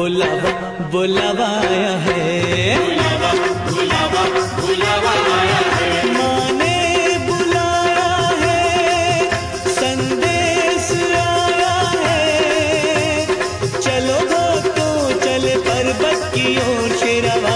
बुलावा बुलावा आया है, बुलावा बुलावा बुलावा आया है। माँ ने बुलाया है, संदेश आया है। चलो भक्तों चले पर्वत की ओर, शेरा